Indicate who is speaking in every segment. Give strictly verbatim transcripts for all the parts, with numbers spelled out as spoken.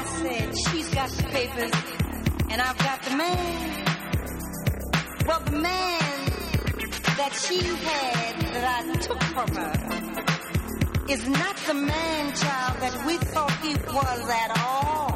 Speaker 1: I said, she's got the papers and I've got the man. Well, the man that she had that I took from her is not the man, child, that we thought he was at all.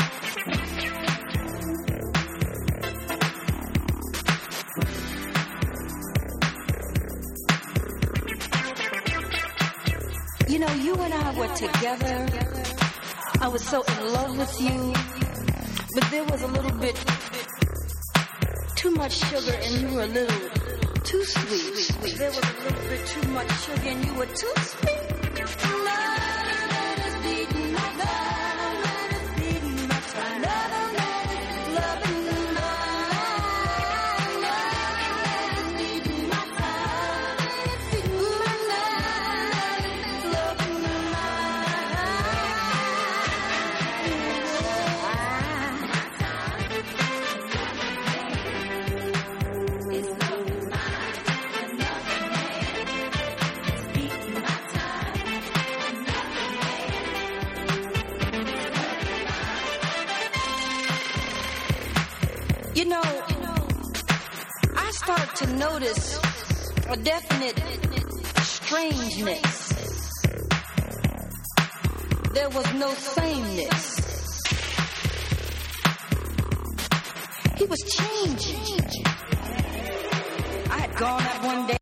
Speaker 1: You know, you and I were together. I was so in love with you. But there was a little bit too much sugar and you were a little too sweet. There was a little bit too much sugar and you were too sweet. You know, I start to notice a definite strangeness. There was no sameness. He was changing. I had gone out one day